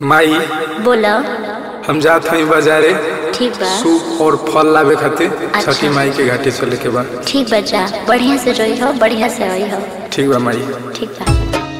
माई बोला। हम जात हई बाजारे ठीक बा। सूप और फल लावे खातिर अच्छा। छठी माई के घाटे चले के बा। ठीक बा, जा बढ़िया से रही हो, बढ़िया से रही हो। ठीक बा माई। ठीक बा।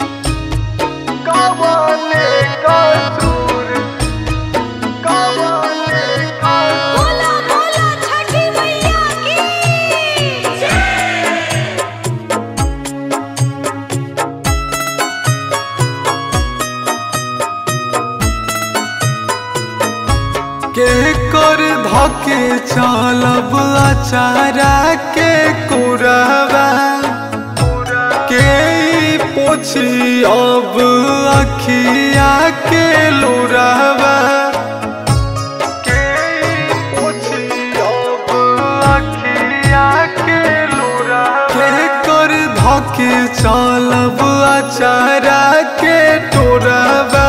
के कर धके चलब अचारा के कुरवा के पोछी अब अखिया के लुरवा के पोछी अब अखिया के लुरवा के कर धके चलब अचारा के टोरवा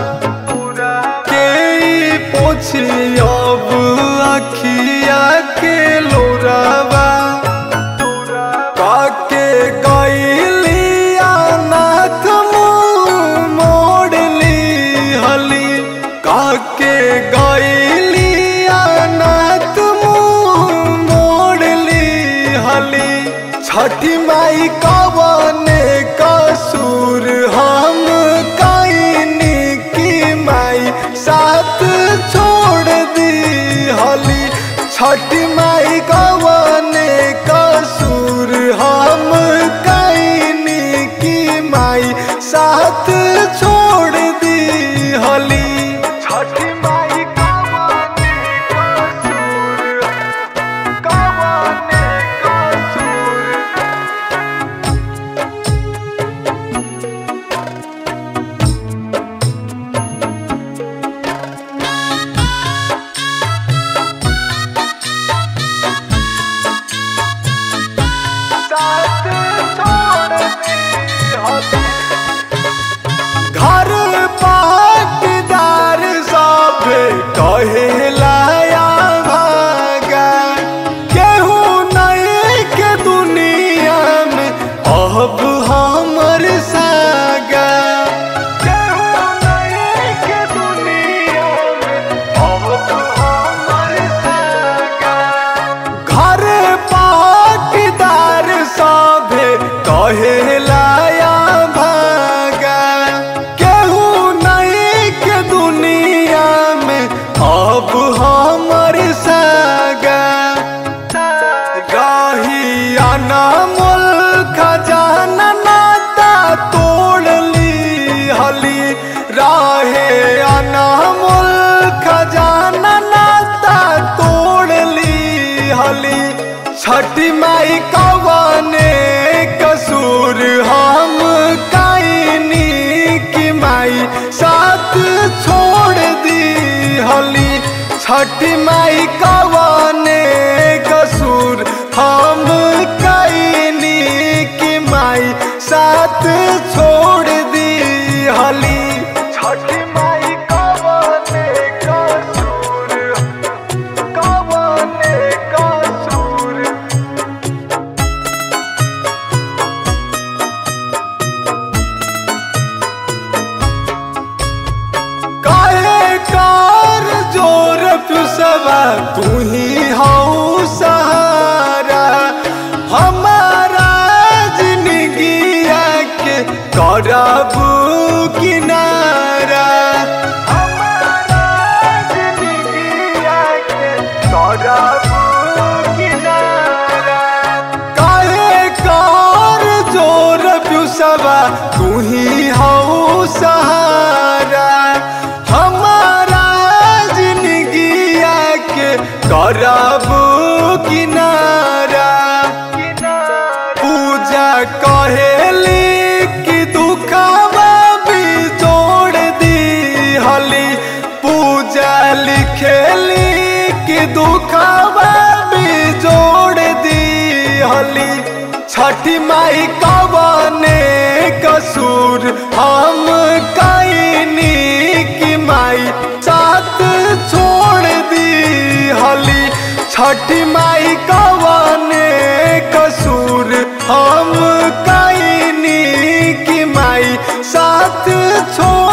अब अखिया के लोरावा काके गईलिया नाथ मुँह मोड़ली हली काके गईलिया नाथ मुँह मोड़ली हली छठी माई कवने कसूर हम कईनी की माई साथ छोड़ दी हली छठी माई कवने कसूर हम कईनी की माई साथ छोड़ दी हली छठी माई कवने कसूर कवने कसूर घर पाटीदार सब कहेलाया भागा केहू नहीं के दुनिया में अब हमर सागा केहू नहीं के दुनिया में अब हमर सागा घर पाटीदार सब कहेलाया भागा केहू नहीं के दुनिया में अब हमर सागा रही अनमोल खजाना नाता तोड़ली हली राहे अनमोल खजाना नाता तोड़ली हली छठी माई कवने कसूर हम कईनी की माई साथ छोड़ दी हली छठी माई कवने कसूर हम कईनी की माई साथ छोड़ दी हली छठी माई कवने कसूर कवने कसूर काहे कार जोर पुसवा तू ही हऊ सहारा हमारा जिंदगिया के करबू किनारा हमारा जिंदगिया के करबू किनारा काहे कार जोर पुसवा तू ही हऊ सहारा हमारा जिंदगिया के करबू किनारा पूजा कहेली कि दुखवा भी जोड़ दी हली पूजा लिखेली कि दुखवा भी जोड़ दी हली छठी माई कवने कसूर हम कईनी की माई साथ छोड़ दी हली छठी माई कवने कसूर हम कईनी की माई साथ छोड़